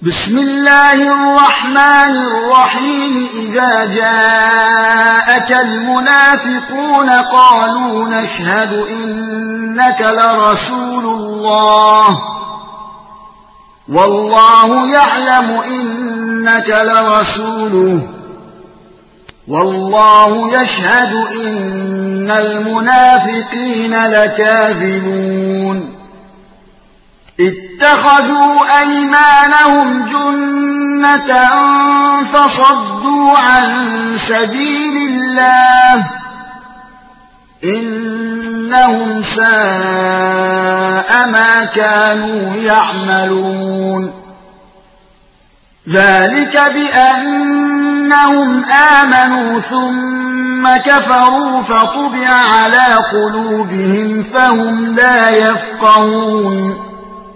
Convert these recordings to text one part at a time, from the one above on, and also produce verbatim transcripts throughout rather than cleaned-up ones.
بسم الله الرحمن الرحيم إذا جاءك المنافقون قالوا نشهد إنك لرسول الله والله يعلم إنك لرسوله والله يشهد إن المنافقين لكاذبون اتخذوا أيمانهم جنة فصدوا عن سبيل الله إنهم ساء ما كانوا يعملون ذلك بأنهم آمنوا ثم كفروا فطبع على قلوبهم فهم لا يفقهون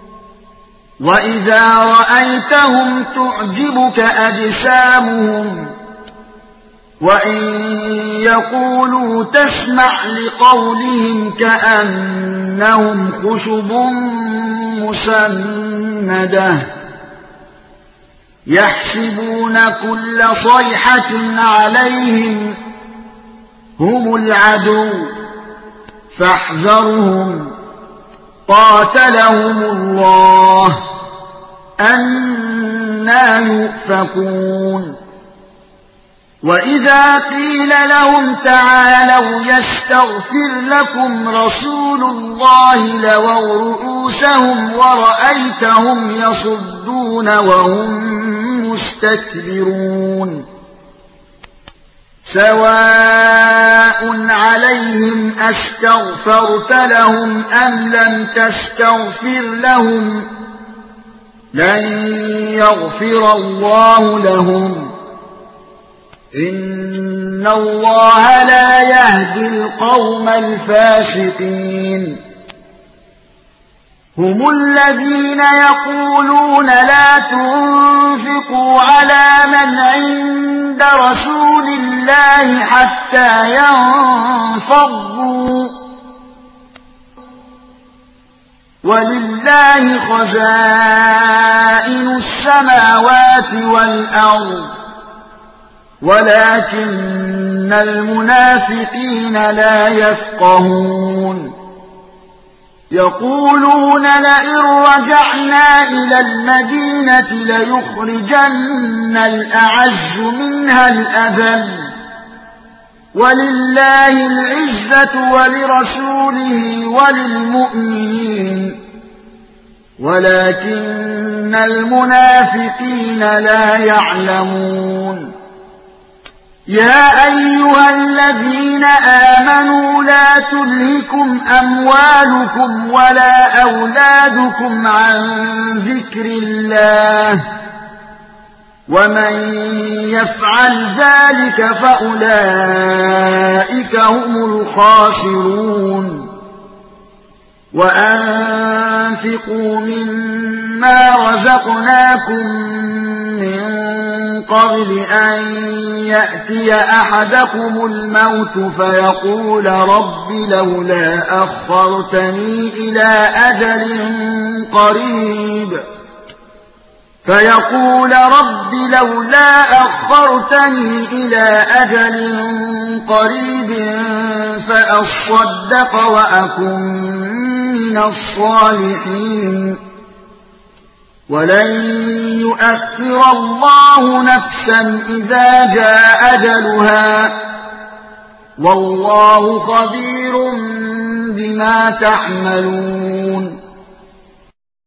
وإذا رأيتهم تعجبك أجسامهم وإن يقولوا تسمع لقولهم كأنهم خشب مسندة يحسبون كل صيحة عليهم هم العدو فاحذرهم قاتلهم الله أنى يؤفكون وإذا قيل لهم تعالوا يستغفر لكم رسول الله لووا رؤوسهم ورأيتهم يصدون وهم مستكبرون سواء عليهم أستغفرت لهم أم لم تستغفر لهم لن يغفر الله لهم إن الله لا يهدي القوم الفاسقين هم الذين يقولون لا تنفقوا على من عند رسول الله حتى ينفضوا ولله خزائن السماوات والأرض ولكن المنافقين لا يفقهون يقولون لئن رجعنا إلى المدينة ليخرجن الأعز منها الأذل ولله العزة ولرسوله وللمؤمنين ولكن المنافقين لا يعلمون يا أيها الذين آمنوا لا تلهكم أموالكم ولا أولادكم عن ذكر الله ومن يفعل ذلك فأولئك هم الخاسرون وأنفقوا مما رزقناكم من قبل أن يأتي أحدكم الموت فيقول رب لولا أخرتني إلى أجل قريب فيقول رب لولا أخرتني إلى أجل قريب فأصدق وأكن من الصالحين ولن يؤخر الله نفسا إذا جاء أجلها والله خبير بما تعملون